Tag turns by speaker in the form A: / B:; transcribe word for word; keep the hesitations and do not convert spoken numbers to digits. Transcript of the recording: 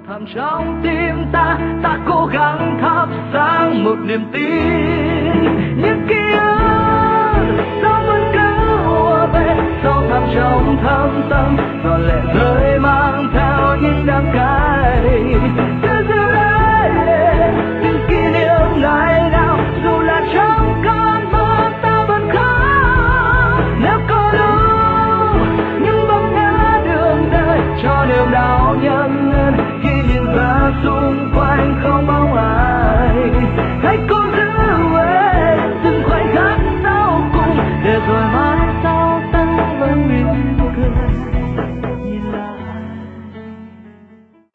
A: thẳm trong tim ta, ta cố gắng thắp sáng một niềm tin. Những ký ức sao vẫn cứ ùa về, sâu thẳm trong thâm tâm, giọt lệ rơi mang theo những đắng cay. Cứ giữ lấy những kỷ niệm này